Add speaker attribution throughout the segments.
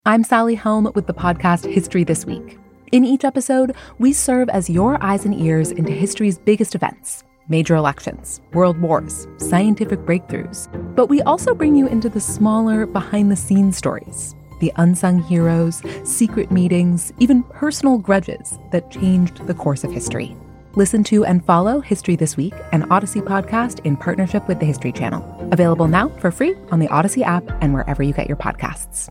Speaker 1: I'm Sally Helm with the podcast History This Week. In each episode, we serve as your eyes and ears into history's biggest events, major elections, world wars, scientific breakthroughs. But we also bring you into the smaller, behind-the-scenes stories, the unsung heroes, secret meetings, even personal grudges that changed the course of history. Listen to and follow History This Week, an Odyssey podcast in partnership with the History Channel. Available now for free on the Odyssey app and wherever you get your podcasts.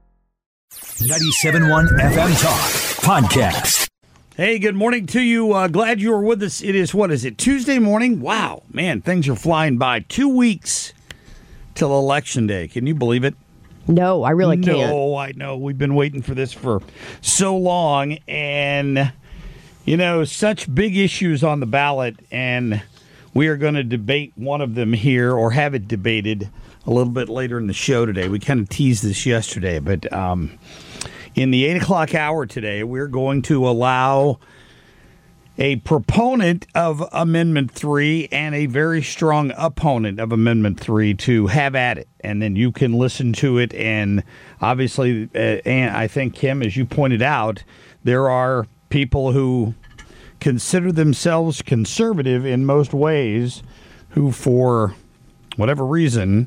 Speaker 2: 97.1 FM Talk Podcast.
Speaker 3: Hey, good morning to you. Glad you were with us. It is, Tuesday morning? Wow, man, things are flying by. 2 weeks till Election Day. Can you believe it?
Speaker 4: No, I really can't.
Speaker 3: No, I know. We've been waiting for this for so long. And, you know, such big issues on the ballot. And we are going to debate one of them here, or have it debated a little bit later in the show today. We kind of teased this yesterday, but in the 8 o'clock hour today, we're going to allow a proponent of Amendment 3 and a very strong opponent of Amendment 3 to have at it. And then you can listen to it. And obviously, and I think, Kim, as you pointed out, there are people who consider themselves conservative in most ways who, for whatever reason,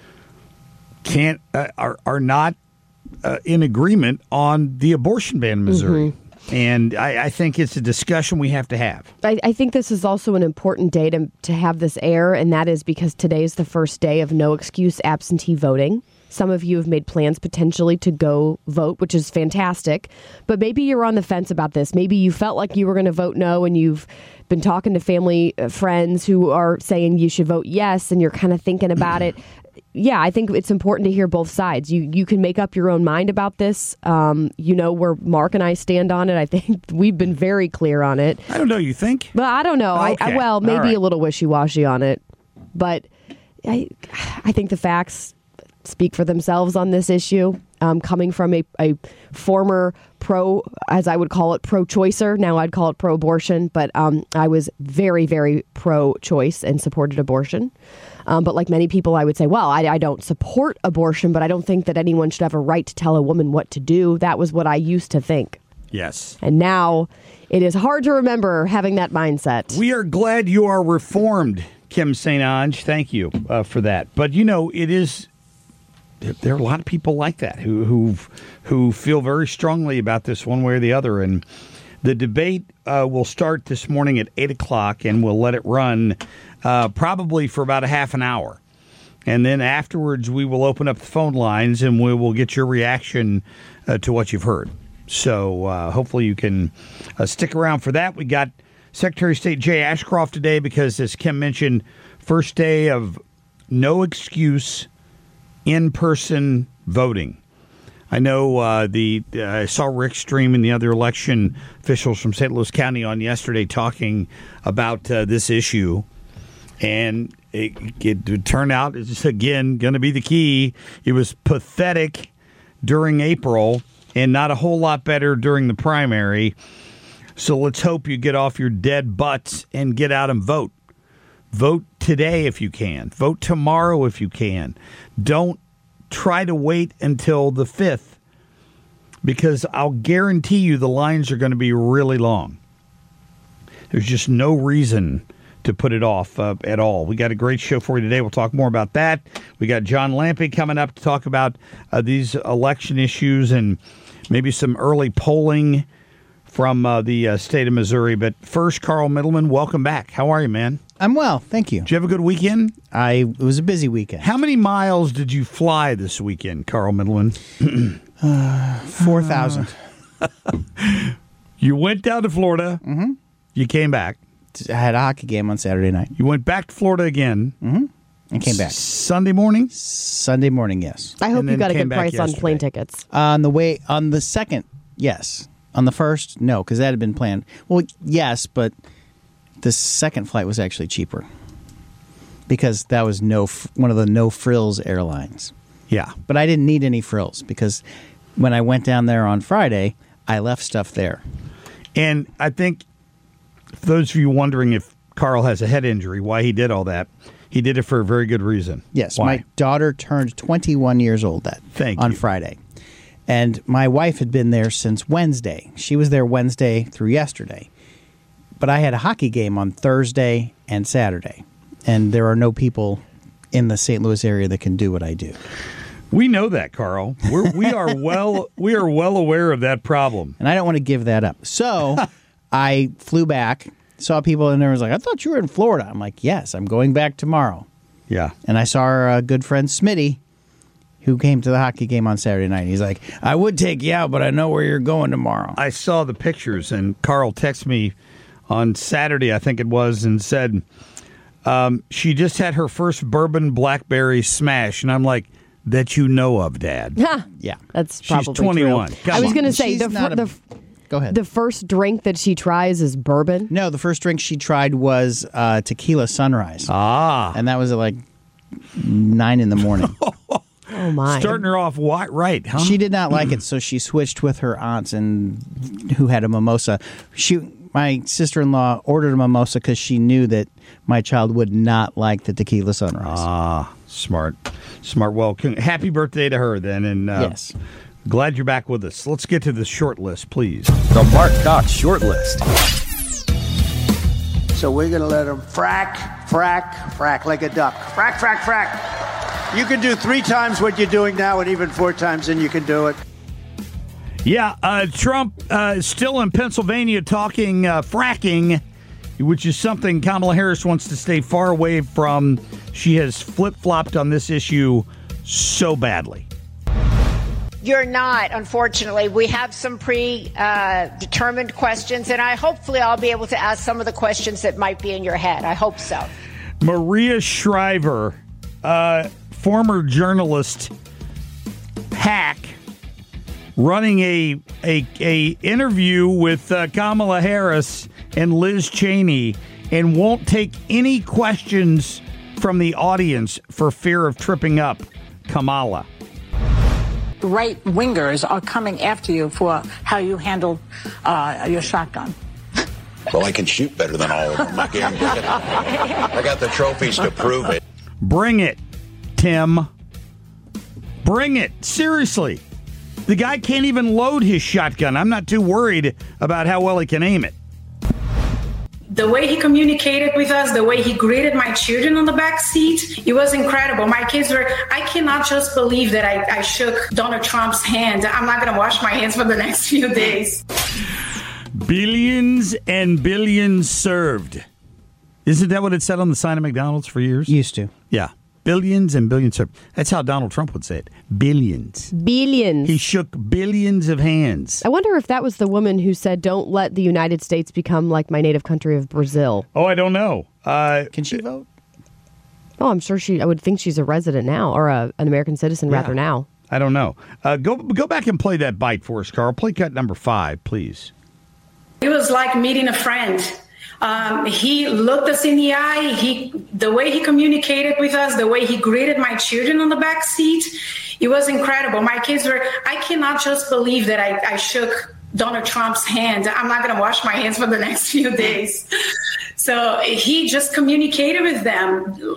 Speaker 3: are not in agreement on the abortion ban in Missouri. Mm-hmm. And I think it's a discussion we have to have.
Speaker 4: I think this is also an important day to have this air, and that is because today is the first day of no excuse absentee voting. Some of you have made plans potentially to go vote, which is fantastic. But maybe you're on the fence about this. Maybe you felt like you were going to vote no, and you've been talking to family, friends who are saying you should vote yes, and you're kind of thinking about it. Yeah, I think it's important to hear both sides. You can make up your own mind about this. You know where Mark and I stand on it. I think we've been very clear on it.
Speaker 3: I don't know. You think?
Speaker 4: Well, I don't know.
Speaker 3: Okay.
Speaker 4: Well, maybe
Speaker 3: right.
Speaker 4: A little wishy-washy on it. But I think the facts speak for themselves on this issue. Coming from a former pro, as I would call it, pro-choicer. Now I'd call it pro-abortion. But I was very, very pro-choice and supported abortion. But like many people, I would say, well, I don't support abortion, but I don't think that anyone should have a right to tell a woman what to do. That was what I used to think.
Speaker 3: Yes.
Speaker 4: And now it is hard to remember having that mindset.
Speaker 3: We are glad you are reformed, Kim St. Onge. Thank you for that. But, you know, it is... There are a lot of people like that who feel very strongly about this one way or the other. And the debate will start this morning at 8 o'clock, and we'll let it run probably for about a half an hour. And then afterwards, we will open up the phone lines, and we will get your reaction to what you've heard. So hopefully you can stick around for that. We got Secretary of State Jay Ashcroft today because, as Kim mentioned, first day of no excuse in-person voting. I know I saw Rick Stream and the other election officials from St. Louis County on yesterday talking about this issue, and it turned out it's again going to be the key. It was pathetic during April and not a whole lot better during the primary. So let's hope you get off your dead butts and get out and vote. Vote today if you can. Vote tomorrow if you can. Don't try to wait until the 5th, because I'll guarantee you the lines are going to be really long. There's just no reason to put it off at all. We got a great show for you today. We'll talk more about that. We got John Lampe coming up to talk about these election issues and maybe some early polling from the state of Missouri. But first, Carl Middleman, welcome back. How are you, man?
Speaker 5: I'm well, thank you.
Speaker 3: Did you have a good weekend?
Speaker 5: It was a busy weekend.
Speaker 3: How many miles did you fly this weekend, Carl Middleman?
Speaker 5: 4,000.
Speaker 3: You went down to Florida.
Speaker 5: Mm-hmm.
Speaker 3: You came back.
Speaker 5: I had a hockey game on Saturday night.
Speaker 3: You went back to Florida again.
Speaker 5: Mm-hmm. And came back.
Speaker 3: Sunday morning?
Speaker 5: Sunday morning, yes.
Speaker 4: I hope
Speaker 3: And
Speaker 4: you
Speaker 3: then
Speaker 4: got a
Speaker 3: came
Speaker 4: good
Speaker 3: back
Speaker 4: price on
Speaker 3: yesterday.
Speaker 4: plane tickets.
Speaker 5: On the second, yes. On the first, no, because that had been planned. Well, yes, but the second flight was actually cheaper because that was one of the no-frills airlines.
Speaker 3: Yeah.
Speaker 5: But I didn't need any frills because when I went down there on Friday, I left stuff there.
Speaker 3: And I think, for those of you wondering if Carl has a head injury, why he did all that, he did it for a very good reason.
Speaker 5: Yes,
Speaker 3: Why?
Speaker 5: my daughter turned 21 years old
Speaker 3: Thank
Speaker 5: on
Speaker 3: you.
Speaker 5: Friday. And my wife had been there since Wednesday. She was there Wednesday through yesterday. But I had a hockey game on Thursday and Saturday. And there are no people in the St. Louis area that can do what I do.
Speaker 3: We know that, Carl. We are well aware of that problem.
Speaker 5: And I don't want to give that up. So I flew back, saw people, and there was like, I thought you were in Florida. I'm like, yes, I'm going back tomorrow.
Speaker 3: Yeah.
Speaker 5: And I saw our good friend Smitty, who came to the hockey game on Saturday night. He's like, I would take you out, but I know where you're going tomorrow.
Speaker 3: I saw the pictures, and Carl texted me on Saturday, I think it was, and said she just had her first bourbon blackberry smash. And I'm like, that you know of, Dad.
Speaker 5: Yeah.
Speaker 4: That's probably
Speaker 3: She's 21.
Speaker 4: true. I was going to say,
Speaker 5: She's not Go ahead.
Speaker 4: the first drink that she tries is bourbon.
Speaker 5: No, the first drink she tried was tequila sunrise.
Speaker 3: Ah.
Speaker 5: And that was at like 9 in the morning.
Speaker 4: Oh, my.
Speaker 3: Starting her off right, huh?
Speaker 5: She did not like it, so she switched with her aunts and who had a mimosa. My sister-in-law ordered a mimosa because she knew that my child would not like the tequila sunrise.
Speaker 3: Ah, smart. Well, happy birthday to her then, and
Speaker 5: yes.
Speaker 3: Glad you're back with us. Let's get to the short list, please.
Speaker 2: The Mark Cox Short List.
Speaker 6: So we're going to let them frack like a duck. Frack. You can do 3 times what you're doing now and even 4 times, and you can do it.
Speaker 3: Yeah, Trump still in Pennsylvania talking fracking, which is something Kamala Harris wants to stay far away from. She has flip-flopped on this issue so badly.
Speaker 7: You're not, unfortunately. We have some predetermined questions, and hopefully I'll be able to ask some of the questions that might be in your head. I hope so.
Speaker 3: Maria Shriver, former journalist hack, running a interview with Kamala Harris and Liz Cheney, and won't take any questions from the audience for fear of tripping up Kamala.
Speaker 8: Right-wingers are coming after you for how you handled your shotgun.
Speaker 9: Well, I can shoot better than all of them. I got the trophies to prove it.
Speaker 3: Bring it, Tim. Bring it. Seriously. The guy can't even load his shotgun. I'm not too worried about how well he can aim it.
Speaker 10: The way he communicated with us, the way he greeted my children on the back seat, it was incredible. My kids I cannot just believe that I shook Donald Trump's hand. I'm not going to wash my hands for the next few days.
Speaker 3: Billions and billions served. Isn't that what it said on the sign of McDonald's for years?
Speaker 5: Used to.
Speaker 3: Yeah. Billions and billions served. That's how Donald Trump would say it. Billions.
Speaker 4: Billions.
Speaker 3: He shook billions of hands.
Speaker 4: I wonder if that was the woman who said, don't let the United States become like my native country of Brazil.
Speaker 3: Oh, I don't know.
Speaker 5: Can she vote?
Speaker 4: Oh, I'm sure I would think she's a resident now, or an American citizen rather now.
Speaker 3: I don't know. Go back and play that bite for us, Carl. Play cut number 5, please.
Speaker 10: It was like meeting a friend. He looked us in the eye. The way he communicated with us, the way he greeted my children on the back seat, it was incredible. My kids I cannot just believe that I shook Donald Trump's hand. I'm not going to wash my hands for the next few days. So he just communicated with them.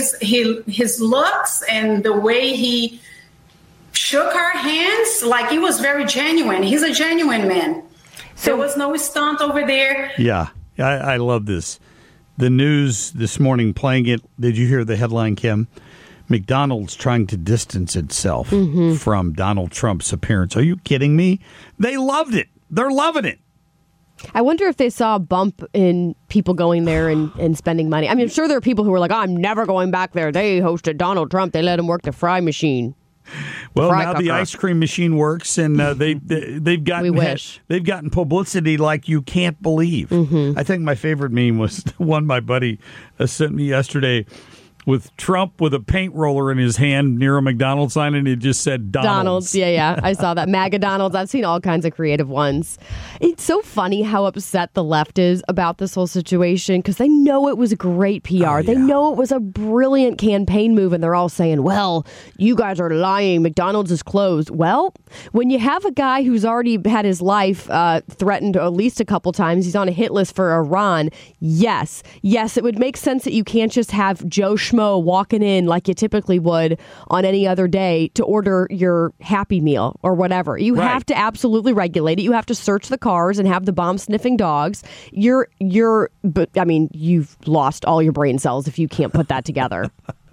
Speaker 10: His looks and the way he shook our hands, like he was very genuine. He's a genuine man. There was no stunt over there.
Speaker 3: Yeah. I love this. The news this morning playing it. Did you hear the headline, Kim? McDonald's trying to distance itself from Donald Trump's appearance. Are you kidding me? They loved it. They're loving it.
Speaker 4: I wonder if they saw a bump in people going there and spending money. I mean, I'm sure there are people who were like, I'm never going back there. They hosted Donald Trump. They let him work the fry machine.
Speaker 3: Well, now the ice cream machine works, and they've gotten publicity like you can't believe. I think my favorite meme was the one my buddy sent me yesterday, with Trump with a paint roller in his hand near a McDonald's sign, and it just said Donald's.
Speaker 4: Yeah. I saw that. MAGA Donald's. I've seen all kinds of creative ones. It's so funny how upset the left is about this whole situation because they know it was great PR. Oh, yeah. They know it was a brilliant campaign move, and they're all saying, well, you guys are lying. McDonald's is closed. Well, when you have a guy who's already had his life threatened at least a couple times, he's on a hit list for Iran, yes, it would make sense that you can't just have Joe Schmo schmo walking in like you typically would on any other day to order your Happy Meal or whatever. You have to absolutely regulate it. You have to search the cars and have the bomb-sniffing dogs. But I mean, you've lost all your brain cells if you can't put that together.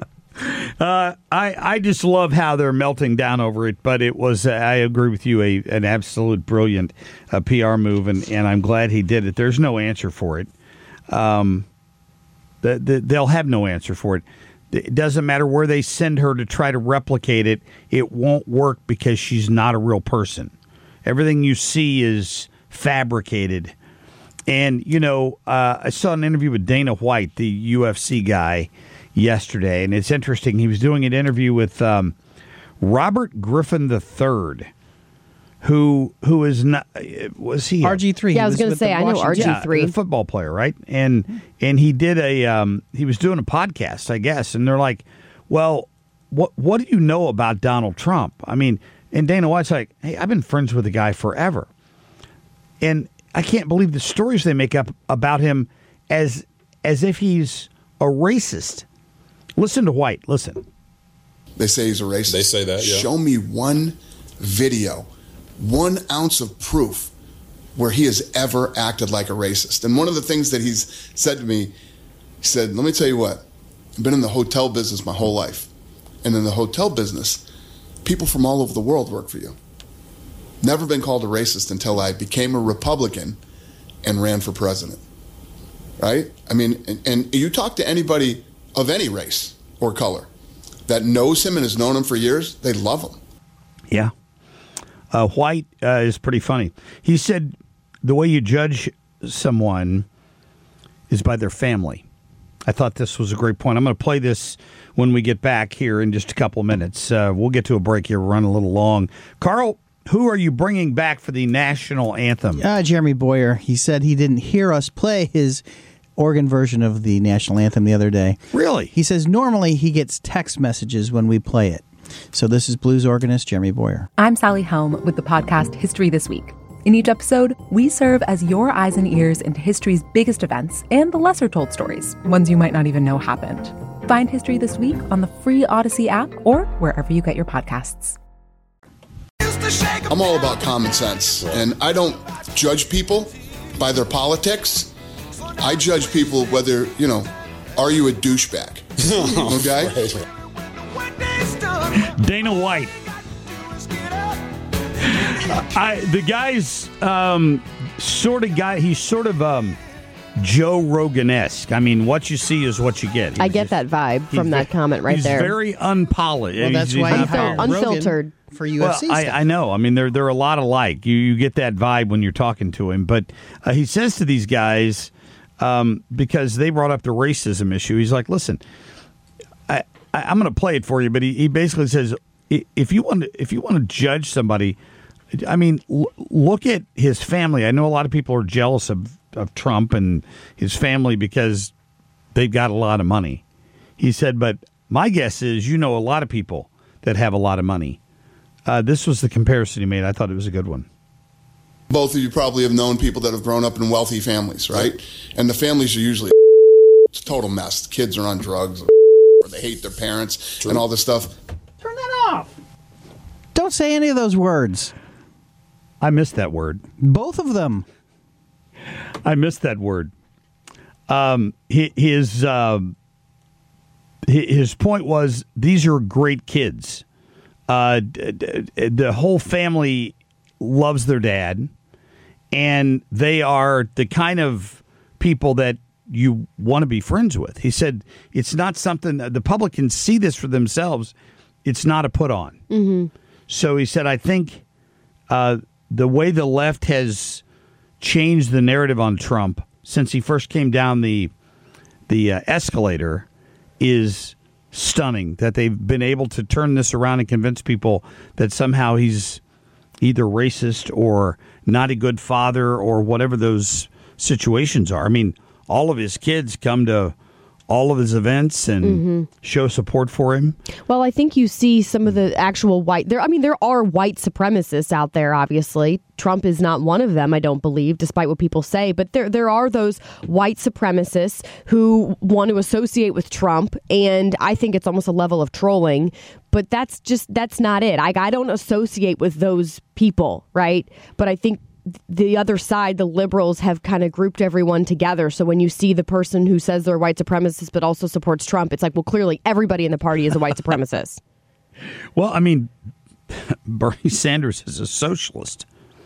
Speaker 3: I just love how they're melting down over it, but it was, I agree with you, an absolute brilliant PR move, and I'm glad he did it. There's no answer for it. They'll have no answer for it. It doesn't matter where they send her to try to replicate it. It won't work because she's not a real person. Everything you see is fabricated. And, I saw an interview with Dana White, the UFC guy, yesterday, and it's interesting. He was doing an interview with Robert Griffin III, who is not, was he
Speaker 5: RG3?
Speaker 4: Yeah, I was going to say, I know RG3,
Speaker 3: the football player, right? And he did he was doing a podcast, I guess, and they're like, well, what do you know about Donald Trump? I mean, and Dana White's like, hey, I've been friends with the guy forever, and I can't believe the stories they make up about him as if he's a racist. Listen to White. Listen.
Speaker 11: They say he's a racist.
Speaker 12: They say that, yeah.
Speaker 11: Show me one video, 1 ounce of proof where he has ever acted like a racist. And one of the things that he's said to me, he said, let me tell you what, I've been in the hotel business my whole life. And in the hotel business, people from all over the world work for you. Never been called a racist until I became a Republican and ran for president. Right? I mean, and you talk to anybody of any race or color that knows him and has known him for years, they love him.
Speaker 3: Yeah. White is pretty funny. He said the way you judge someone is by their family. I thought this was a great point. I'm going to play this when we get back here in just a couple of minutes. We'll get to a break here. We're running a little long. Carl, who are you bringing back for the national anthem?
Speaker 5: Jeremy Boyer. He said he didn't hear us play his organ version of the national anthem the other day.
Speaker 3: Really?
Speaker 5: He says normally he gets text messages when we play it. So this is blues organist Jeremy Boyer.
Speaker 1: I'm Sally Helm with the podcast History This Week. In each episode, we serve as your eyes and ears into history's biggest events and the lesser-told stories, ones you might not even know happened. Find History This Week on the free Odyssey app or wherever you get your podcasts.
Speaker 11: I'm all about common sense, and I don't judge people by their politics. I judge people whether, are you a douchebag? Okay?
Speaker 3: Dana White. The guy's he's sort of Joe Rogan-esque. I mean, what you see is what you get.
Speaker 4: I get that vibe from that comment right there.
Speaker 3: He's very unpolished.
Speaker 5: Well, that's why he hired
Speaker 4: unfiltered.
Speaker 5: For UFC
Speaker 3: well, I know. I mean, they're a lot alike. You get that vibe when you're talking to him. But he says to these guys, because they brought up the racism issue, he's like, listen, I'm going to play it for you, but he basically says, if you want to judge somebody, I mean, look at his family. I know a lot of people are jealous of Trump and his family because they've got a lot of money. He said, but my guess is a lot of people that have a lot of money. This was the comparison he made. I thought it was a good one.
Speaker 11: Both of you probably have known people that have grown up in wealthy families, right? And the families are usually it's a total mess. The kids are on drugs, or they hate their parents, and all this stuff.
Speaker 5: Turn that off. Don't say any of those words.
Speaker 3: I missed that word.
Speaker 5: Both of them.
Speaker 3: I missed that word. His point was these are great kids. The whole family loves their dad, and they are the kind of people that you want to be friends with. He said it's not something the public can see this for themselves. It's not a put on.
Speaker 4: Mm-hmm.
Speaker 3: So he said, I think the way the left has changed the narrative on Trump since he first came down the escalator is stunning, that they've been able to turn this around and convince people that somehow he's either racist or not a good father or whatever those situations are. I mean, all of his kids come to all of his events and show support for him.
Speaker 4: Well, I think you see some of the actual there are white supremacists out there, obviously. Trump is not one of them, I don't believe, despite what people say. But there are those white supremacists who want to associate with Trump. And I think it's almost a level of trolling. But that's not it. I don't associate with those people, right? But I think the other side, the liberals, have kind of grouped everyone together. So when you see the person who says they're white supremacist but also supports Trump, it's like, well, clearly everybody in the party is a white supremacist.
Speaker 3: Well, I mean, Bernie Sanders is a socialist.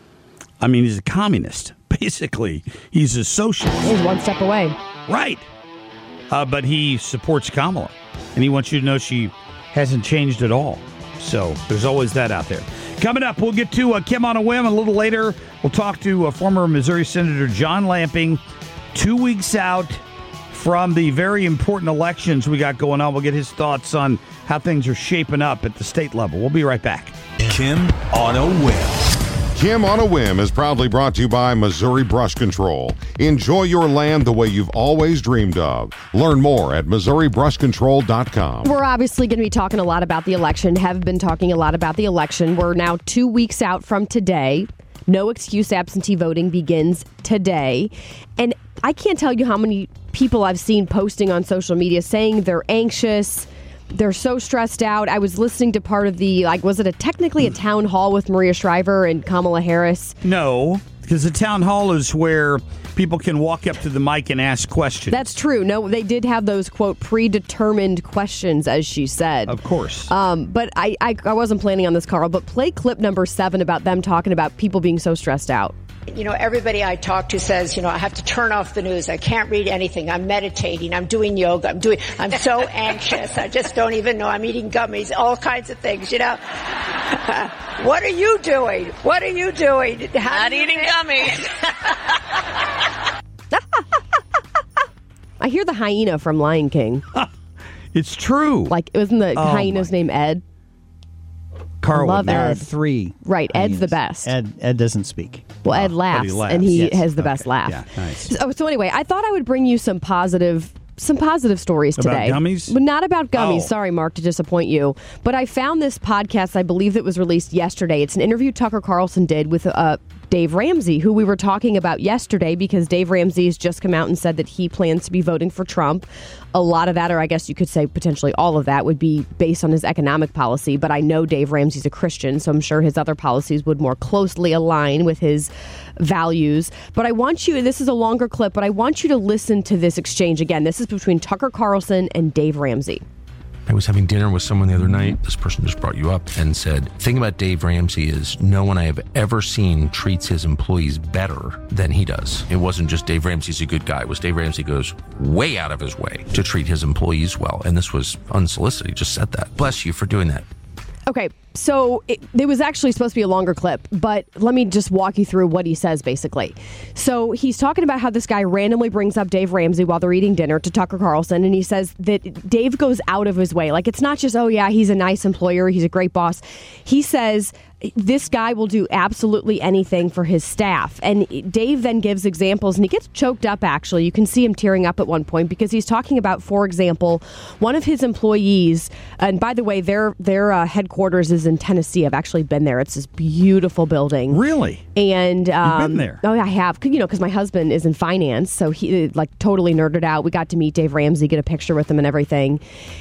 Speaker 3: I mean, he's a communist. Basically, he's a socialist.
Speaker 4: He's one step away.
Speaker 3: Right. But he supports Kamala. And he wants you to know she hasn't changed at all. So there's always that out there. Coming up, we'll get to Kim on a Whim a little later. We'll talk to former Missouri Senator John Lamping. 2 weeks out from the very important elections we got going on. We'll get his thoughts on how things are shaping up at the state level. We'll be right back.
Speaker 2: Kim on a Whim.
Speaker 12: Kim on a Whim is proudly brought to you by Missouri Brush Control. Enjoy your land the way you've always dreamed of. Learn more at MissouriBrushControl.com.
Speaker 4: We're obviously going to be talking a lot about the election, have been talking a lot about the election. We're now 2 weeks out from today. No excuse absentee voting begins today. And I can't tell you how many people I've seen posting on social media saying they're anxious. They're so stressed out. I was listening to part of the, was it technically a town hall with Maria Shriver and Kamala Harris?
Speaker 3: No, because the town hall is where people can walk up to the mic and ask questions.
Speaker 4: That's true. No, they did have those, quote, predetermined questions, as she said.
Speaker 3: Of course.
Speaker 4: But I wasn't planning on this, Carl, but play clip number 7 about them talking about people being so stressed out.
Speaker 7: You know, everybody I talk to says, I have to turn off the news. I can't read anything. I'm meditating. I'm doing yoga. I'm so anxious. I just don't even know. I'm eating gummies, all kinds of things, What are you doing? What are you doing?
Speaker 13: Not eating gummies.
Speaker 4: I hear the hyena from Lion King.
Speaker 3: It's true.
Speaker 4: Wasn't the hyena's name Ed?
Speaker 3: Carl,
Speaker 4: love
Speaker 5: there
Speaker 4: Ed.
Speaker 5: are 3.
Speaker 4: Right, Ed's the best.
Speaker 5: Ed doesn't speak.
Speaker 4: Well, Ed laughs, and he has the best laugh.
Speaker 3: Yeah, nice.
Speaker 4: So anyway, I thought I would bring you some positive stories today.
Speaker 3: About gummies?
Speaker 4: But not about gummies.
Speaker 3: Oh.
Speaker 4: Sorry, Mark, to disappoint you. But I found this podcast, I believe that was released yesterday. It's an interview Tucker Carlson did with Dave Ramsey, who we were talking about yesterday, because Dave Ramsey has just come out and said that he plans to be voting for Trump. A lot of that, or I guess you could say potentially all of that, would be based on his economic policy. But I know Dave Ramsey's a Christian, so I'm sure his other policies would more closely align with his values. But I want you, this is a longer clip, but I want you to listen to this exchange again. This is between Tucker Carlson and Dave Ramsey.
Speaker 14: I was having dinner with someone the other night. This person just brought you up and said, the thing about Dave Ramsey is no one I have ever seen treats his employees better than he does. It wasn't just Dave Ramsey's a good guy. It was Dave Ramsey goes way out of his way to treat his employees well. And this was unsolicited. He just said that. Bless you for doing that.
Speaker 4: Okay, so it was actually supposed to be a longer clip, but let me just walk you through what he says, basically. So he's talking about how this guy randomly brings up Dave Ramsey while they're eating dinner to Tucker Carlson, and he says that Dave goes out of his way. It's not just, oh yeah, he's a nice employer, he's a great boss. He says this guy will do absolutely anything for his staff. And Dave then gives examples, and he gets choked up, actually. You can see him tearing up at one point, because he's talking about, for example, one of his employees, and by the way, their headquarters is in Tennessee. I've actually been there. It's this beautiful building.
Speaker 3: Really?
Speaker 4: And
Speaker 3: you've been there?
Speaker 4: Oh, I have. Because my husband is in finance, so he totally nerded out. We got to meet Dave Ramsey, get a picture with him and everything.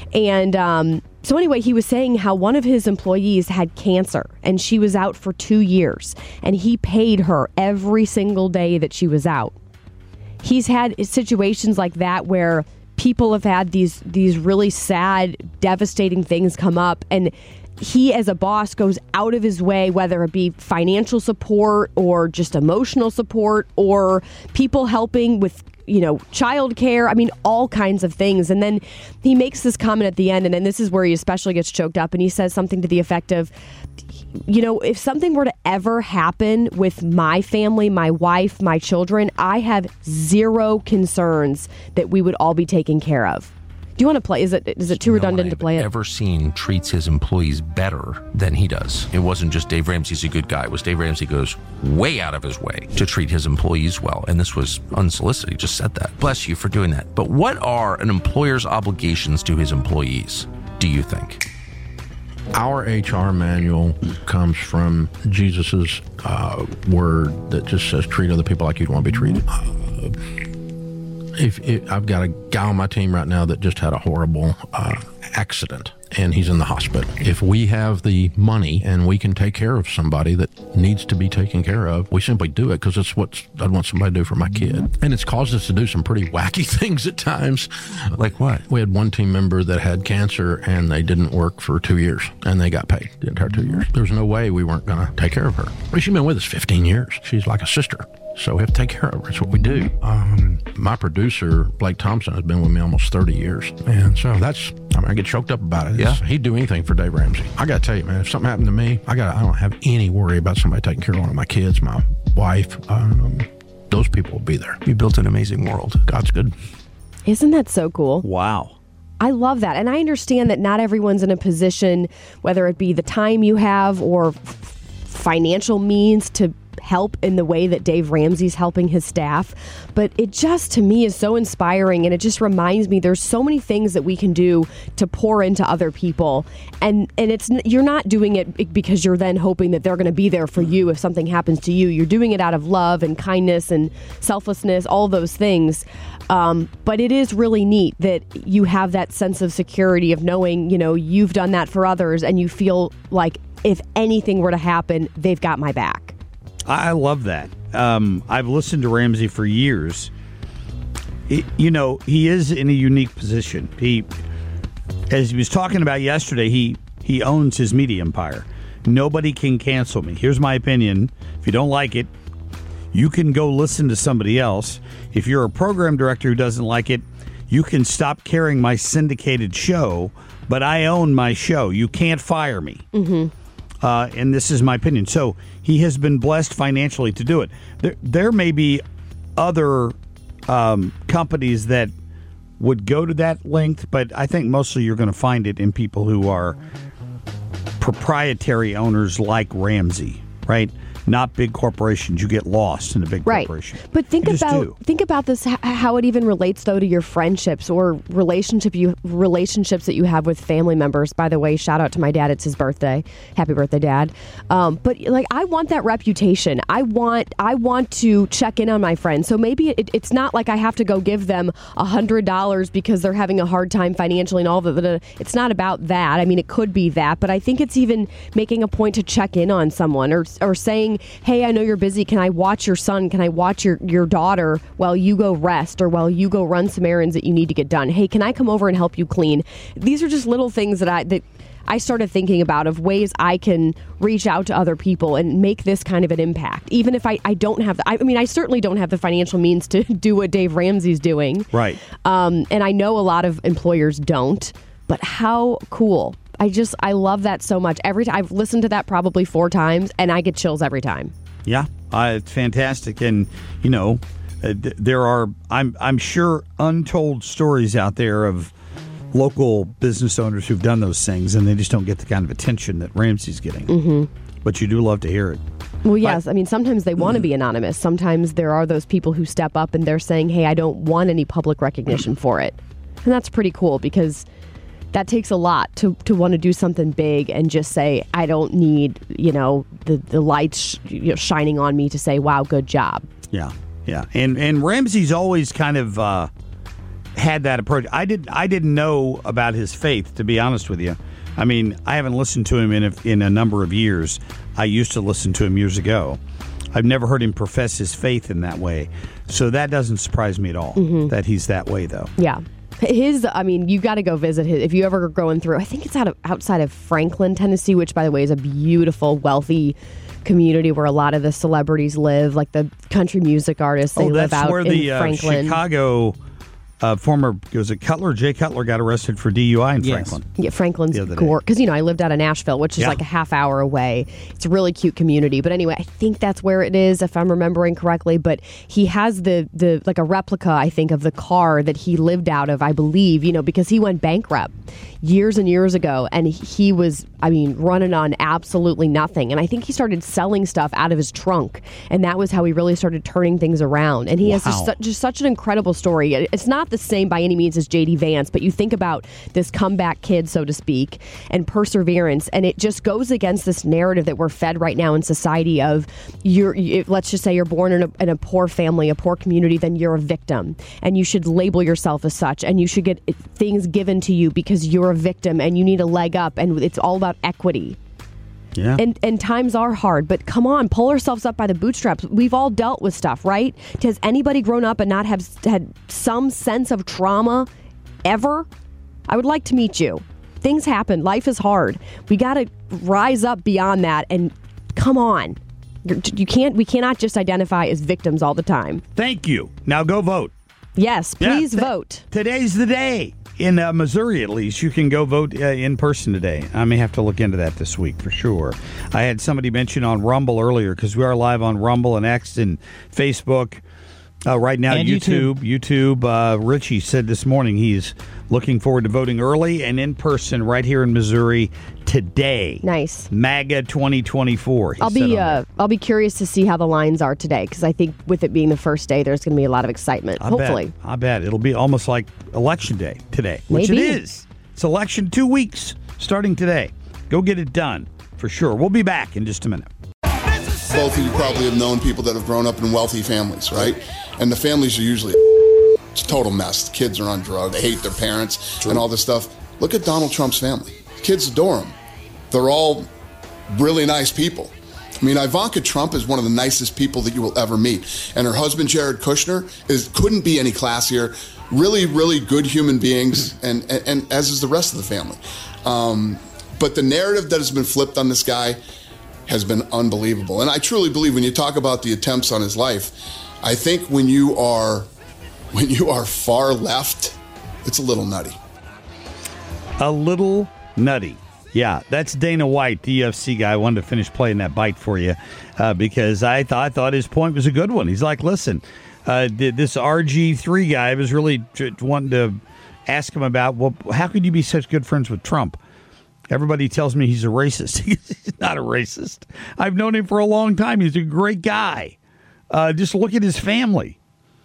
Speaker 4: And so anyway, he was saying how one of his employees had cancer, and she was out for 2 years, and he paid her every single day that she was out. He's had situations like that where people have had these really sad, devastating things come up, and he, as a boss, goes out of his way, whether it be financial support or just emotional support or people helping with childcare. I mean, all kinds of things. And then he makes this comment at the end, and then this is where he especially gets choked up, and he says something to the effect of, if something were to ever happen with my family, my wife, my children, I have zero concerns that we would all be taken care of. Do you want to play? Is it too redundant to play it?
Speaker 14: Ever seen treats his employees better than he does. It wasn't just Dave Ramsey's a good guy. It was Dave Ramsey goes way out of his way to treat his employees well. And this was unsolicited. He just said that. Bless you for doing that. But what are an employer's obligations to his employees, do you think?
Speaker 15: Our HR manual comes from Jesus's word that just says treat other people like you'd want to be treated. If I've got a guy on my team right now that just had a horrible accident and he's in the hospital. If we have the money and we can take care of somebody that needs to be taken care of, we simply do it because it's what I'd want somebody to do for my kid. And it's caused us to do some pretty wacky things at times.
Speaker 14: Like what?
Speaker 15: We had one team member that had cancer and they didn't work for 2 years and they got paid the entire 2 years. There's no way we weren't going to take care of her. But she's been with us 15 years. She's like a sister. So we have to take care of her. It's what we do. My producer, Blake Thompson, has been with me almost 30 years. And so I get choked up about it.
Speaker 14: Yeah.
Speaker 15: He'd do anything for Dave Ramsey. I got to tell you, man, if something happened to me, I don't have any worry about somebody taking care of one of my kids, my wife. Those people will be there.
Speaker 14: You built an amazing world.
Speaker 15: God's good.
Speaker 4: Isn't that so cool?
Speaker 3: Wow.
Speaker 4: I love that. And I understand that not everyone's in a position, whether it be the time you have or financial means to help in the way that Dave Ramsey's helping his staff. But it just, to me, is so inspiring. And it just reminds me there's so many things that we can do to pour into other people. And you're not doing it because you're then hoping that they're going to be there for you if something happens to you. You're doing it out of love and kindness and selflessness, all those things. But it is really neat that you have that sense of security of knowing, you've done that for others and you feel like if anything were to happen, they've got my back.
Speaker 3: I love that. I've listened to Ramsey for years. He is in a unique position. As he was talking about yesterday, he owns his media empire. Nobody can cancel me. Here's my opinion. If you don't like it, you can go listen to somebody else. If you're a program director who doesn't like it, you can stop carrying my syndicated show, but I own my show. You can't fire me. Mm-hmm. And this is my opinion. So he has been blessed financially to do it. There may be other companies that would go to that length, but I think mostly you're going to find it in people who are proprietary owners like Ramsey, right? Not big corporations. You get lost in a big corporation.
Speaker 4: But think about this, how it even relates, though, to your friendships or relationships that you have with family members. By the way, shout out to my dad. It's his birthday. Happy birthday, Dad. But I want that reputation. I want to check in on my friends. So maybe it's not like I have to go give them $100 because they're having a hard time financially and all of it. It's not about that. I mean, it could be that, but I think it's even making a point to check in on someone or saying, hey, I know you're busy. Can I watch your son? Can I watch your daughter while you go rest or while you go run some errands that you need to get done? Hey, can I come over and help you clean? These are just little things that I started thinking about of ways I can reach out to other people and make this kind of an impact. Even if I don't have, I certainly don't have the financial means to do what Dave Ramsey's doing.
Speaker 3: Right.
Speaker 4: And I know a lot of employers don't, but how cool. I love that so much. Every time I've listened to that probably 4 times and I get chills every time.
Speaker 3: Yeah, it's fantastic. And, there are, I'm sure, untold stories out there of local business owners who've done those things and they just don't get the kind of attention that Ramsey's getting. Mm-hmm. But you do love to hear it.
Speaker 4: Well, yes. Sometimes they want to be anonymous. Sometimes there are those people who step up and they're saying, hey, I don't want any public recognition for it. And that's pretty cool because that takes a lot to want to do something big and just say, I don't need, the lights shining on me to say, wow, good job.
Speaker 3: Yeah, yeah. And Ramsey's always kind of had that approach. I didn't know about his faith, to be honest with you. I mean, I haven't listened to him in a number of years. I used to listen to him years ago. I've never heard him profess his faith in that way. So that doesn't surprise me at all, that he's that way, though.
Speaker 4: Yeah. You got to go visit his. If you ever are going through, I think it's outside of Franklin, Tennessee, which, by the way, is a beautiful, wealthy community where a lot of the celebrities live, like the country music artists. They live out in Franklin.
Speaker 3: Chicago was it Cutler? Jay Cutler got arrested for DUI in Franklin.
Speaker 4: Yeah, Franklin's gore. Because, I lived out of Nashville, which is like a half hour away. It's a really cute community. But anyway, I think that's where it is, if I'm remembering correctly. But he has the like a replica, I think, of the car that he lived out of, I believe, because he went bankrupt years and years ago. And he was, running on absolutely nothing. And I think he started selling stuff out of his trunk. And that was how he really started turning things around. And he has just such an incredible story. It's not the same by any means as J.D. Vance, but you think about this comeback kid, so to speak, and perseverance, and it just goes against this narrative that we're fed right now in society of let's just say you're born in a poor family, a poor community, then you're a victim, and you should label yourself as such, and you should get things given to you because you're a victim and you need a leg up, and it's all about equity.
Speaker 3: Yeah.
Speaker 4: And times are hard, but come on, pull ourselves up by the bootstraps. We've all dealt with stuff, right? Has anybody grown up and not have had some sense of trauma ever? I would like to meet you. Things happen. Life is hard. We got to rise up beyond that, and come on. We cannot just identify as victims all the time.
Speaker 3: Thank you. Now go vote.
Speaker 4: Yes, please vote.
Speaker 3: Today's the day. In Missouri, at least, you can go vote in person today. I may have to look into that this week for sure. I had somebody mention on Rumble earlier, because we are live on Rumble and X and Facebook. Right now,
Speaker 5: and
Speaker 3: YouTube. Richie said this morning he's looking forward to voting early and in person right here in Missouri today.
Speaker 4: Nice.
Speaker 3: MAGA 2024.
Speaker 4: I'll be curious to see how the lines are today, because I think with it being the first day, there's going to be a lot of excitement. Hopefully.
Speaker 3: I bet. It'll be almost like Election Day today, which
Speaker 4: Maybe.
Speaker 3: it is. It's election 2 weeks starting today. Go get it done for sure. We'll be back in just a minute.
Speaker 11: Both of you probably have known people that have grown up in wealthy families, right? And the families are usually it's a total mess. The kids are on drugs. They hate their parents and all this stuff. Look at Donald Trump's family. The kids adore him. They're all really nice people. Ivanka Trump is one of the nicest people that you will ever meet. And her husband, Jared Kushner, couldn't be any classier. Really, really good human beings, and as is the rest of the family. But the narrative that has been flipped on this guy has been unbelievable. And I truly believe when you talk about the attempts on his life, I think when you are far left, it's a little nutty.
Speaker 3: A little nutty. Yeah, that's Dana White, the UFC guy. I wanted to finish playing that bite for you because I thought his point was a good one. He's like, listen, this RG3 guy was really wanting to ask him about, well, how could you be such good friends with Trump? Everybody tells me he's a racist. He's not a racist. I've known him for a long time. He's a great guy. Just look at his family.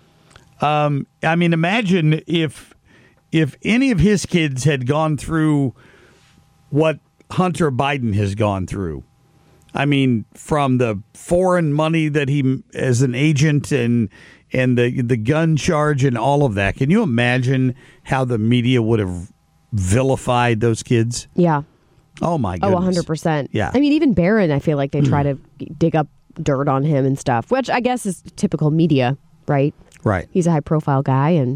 Speaker 3: Imagine if any of his kids had gone through what Hunter Biden has gone through. From the foreign money that he, as an agent, and the gun charge and all of that. Can you imagine how the media would have vilified those kids?
Speaker 4: Yeah.
Speaker 3: Oh, my goodness.
Speaker 4: 100%.
Speaker 3: Yeah.
Speaker 4: Even Barron, I feel like they try to dig up dirt on him and stuff, which I guess is typical media, right?
Speaker 3: Right.
Speaker 4: He's a high-profile guy, and,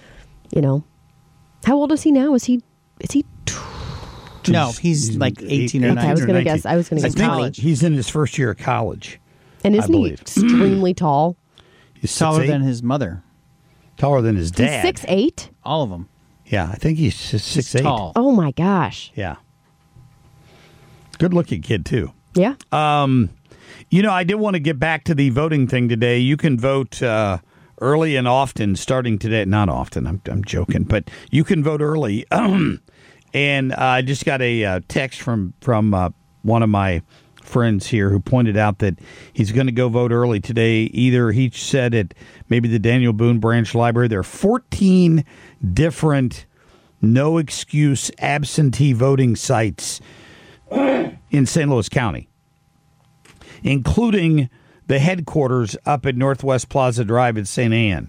Speaker 4: how old is he now? Is he
Speaker 5: No, he's like 18 or 19.
Speaker 4: I was going to guess. I think
Speaker 5: college.
Speaker 3: He's in his first year of college.
Speaker 4: And isn't he extremely tall?
Speaker 3: He's
Speaker 5: taller
Speaker 3: 6'8".
Speaker 5: than his mother.
Speaker 3: Taller than his dad.
Speaker 4: He's 6'8"?
Speaker 5: All of them.
Speaker 3: Yeah, I think he's 6'8".
Speaker 5: Tall.
Speaker 4: Oh, my gosh.
Speaker 3: Yeah. Good-looking kid, too.
Speaker 4: Yeah.
Speaker 3: I did want to get back to the voting thing today. You can vote early and often starting today. Not often. I'm joking. But you can vote early. And I just got a text from one of my friends here who pointed out that he's going to go vote early today. Either he said at maybe the Daniel Boone Branch Library. There are 14 different no-excuse absentee voting sites in St. Louis County, including the headquarters up at Northwest Plaza Drive at St. Anne.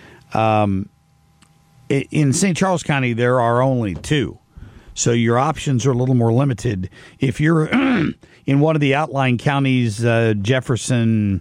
Speaker 3: In St. Charles County, there are only 2. So your options are a little more limited. If you're in one of the outlying counties, Jefferson,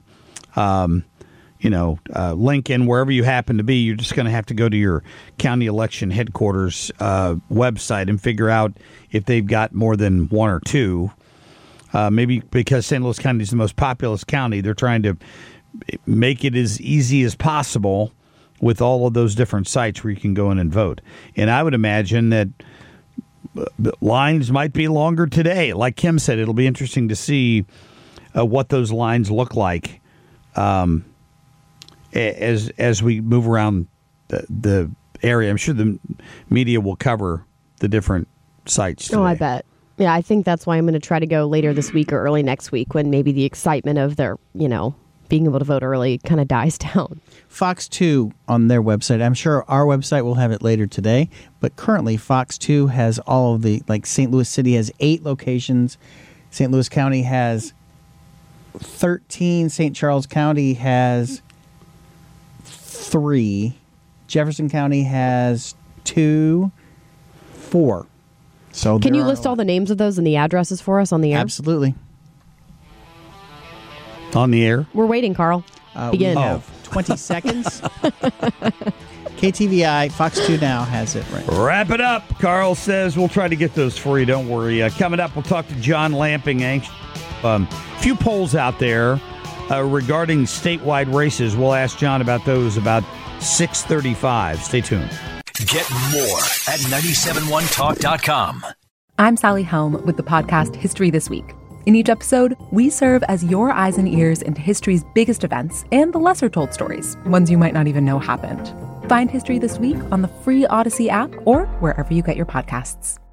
Speaker 3: Lincoln, wherever you happen to be, you're just going to have to go to your county election headquarters website and figure out if they've got more than 1 or 2. Maybe because St. Louis County is the most populous county, they're trying to make it as easy as possible with all of those different sites where you can go in and vote. And I would imagine that lines might be longer today. Like Kim said, it'll be interesting to see what those lines look like as we move around the area. I'm sure the media will cover the different sites today.
Speaker 4: Oh, I bet. Yeah, I think that's why I'm going to try to go later this week or early next week when maybe the excitement of their, being able to vote early kind of dies down.
Speaker 5: Fox 2 on their website. I'm sure our website will have it later today, but currently Fox 2 has all of the, like St. Louis City has 8 locations. St. Louis County has 13. St. Charles County has 3. Jefferson County has 2, 4. So
Speaker 4: can you list all the names of those and the addresses for us on the air?
Speaker 5: Absolutely.
Speaker 3: On the air?
Speaker 4: We're waiting, Carl. Begin.
Speaker 5: We have 20 seconds. KTVI, Fox 2 now has it right.
Speaker 3: Wrap it up, Carl says. We'll try to get those for you. Don't worry. Coming up, we'll talk to John Lamping. A few polls out there regarding statewide races. We'll ask John about those about 6:35. Stay tuned.
Speaker 2: Get more at 971talk.com.
Speaker 1: I'm Sally Helm with the podcast History This Week. In each episode, we serve as your eyes and ears into history's biggest events and the lesser-told stories, ones you might not even know happened. Find History This Week on the free Odyssey app or wherever you get your podcasts.